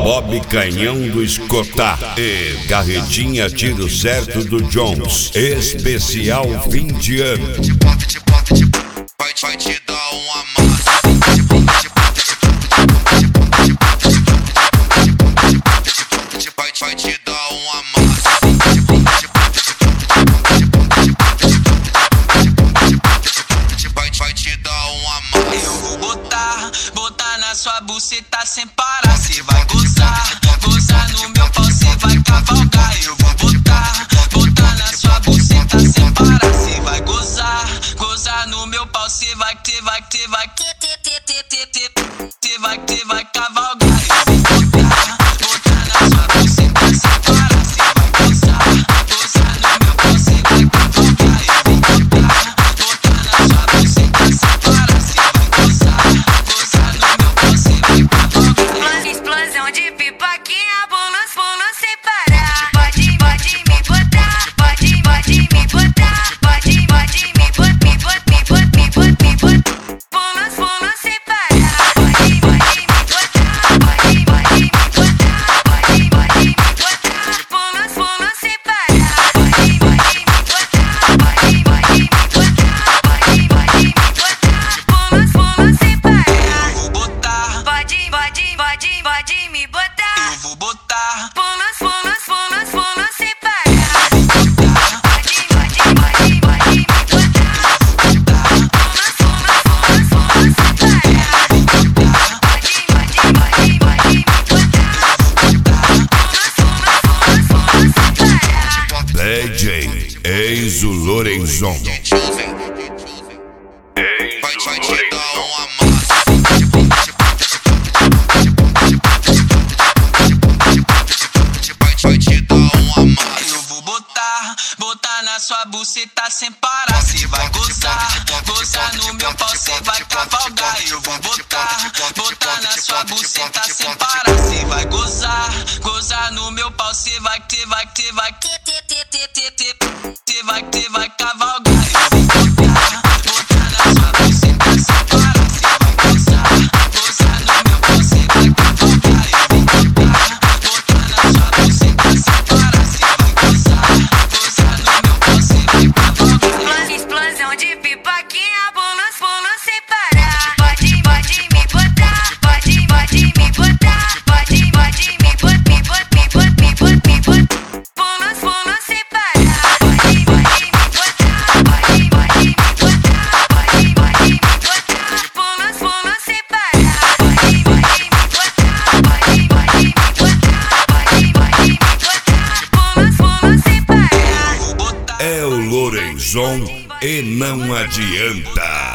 Bob Canhão do Escotá e Carretinha Tiro Certo do Jones. Especial fim de ano. Vai te dar uma massa. Vai te dar uma massa. Vai te dar uma massa. Eu vou botar na sua buceta sem parar. Cê vai gozar no meu pau, cê vai cavalgar. Eu vou botar na sua buceta sem parar. Cê vai gozar no meu pau, cê vai cavalgar. Eu vou botar na sua buceta sem parar. Cê vai gozar no meu pau, cê vai cavalgar. Eu vou botar na sua buceta sem parar. Cê vai gozar no meu pau, cê vai cavalgar. Explosão de pipoquinha, pulos sem parar. Pode me botar, pode me botar, pode me botar, pulos sem parar. Pode me botar, pode me botar, pulos sem parar. Pode me botar, pode me botar, pulos sem parar. Eu vou botar, Pode me botar. eu vou botar. Pulos sem parar. Pode me botar. Pulos sem parar. DJ Enzo Lorenzon. Vai te dar uma massa. Vai te dar uma massa. Eu vou botar na sua buceta sem parar. Cê vai gozar no meu pau, cê vai cavalgar. Eu vou botar na sua buceta sem parar. Cê vai gozar no meu pau, cê vai cavalgar. Eu vou botar na sua buceta sem parar. Cê vai gozar no meu pau, cê vai cavalgar. Eu vou botar na sua buceta sem parar. Cê vai gozar no meu pau, cê vai cavalgar. Explosão de pipoquinha, pulos sem parar. Pode me botar, pode me botar, pode me botar, pulos sem parar. Pode me botar, pode me botar, pulos sem parar. Pode me botar, pulos sem parar. Eu vou botar. É o Lorenzon e não adianta.